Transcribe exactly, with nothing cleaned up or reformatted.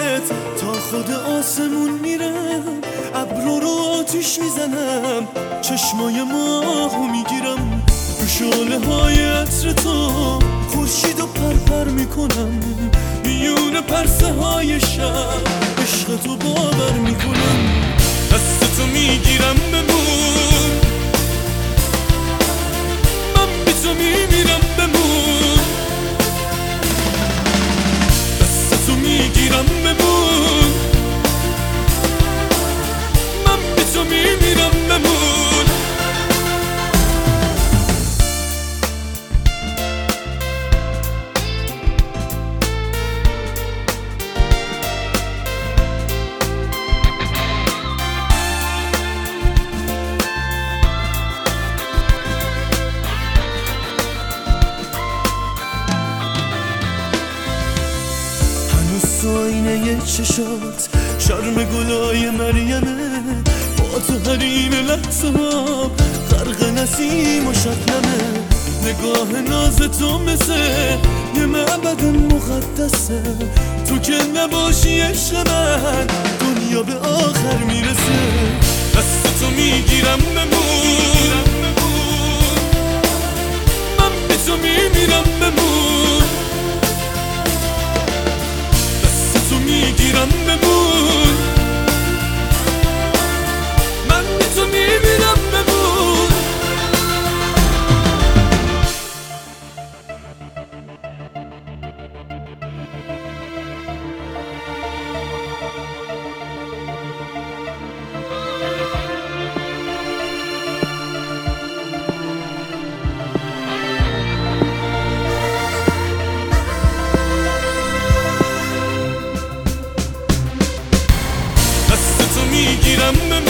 بهت تا خود آسمون میرم، ابرو رو آتیش میزنم، چشمای ماهو میگیرم، تو شعله های عطر تو خورشید و پرپر میکنم، میون پرسه های شب عشق تو باور میکنم. دست تو میگیرم بمون، من بی تو میمیرم بمون، دست تو میگیرم بمون، من بی تو میمیرم بمون. تو آینه چشات شرم گلای مریمه، با تو حریم لحظه ها غرق نسیم و شبنمه، نگاه ناز تو مثل یه معبد مقدسه، تو که نباشی عشق من دنیا به آخر میرسه. دست تو میگیرم بمون، من بی تو میمیرم بمون، تو میگیرم بمون، من بی تو میمیرم بمون. میگیرم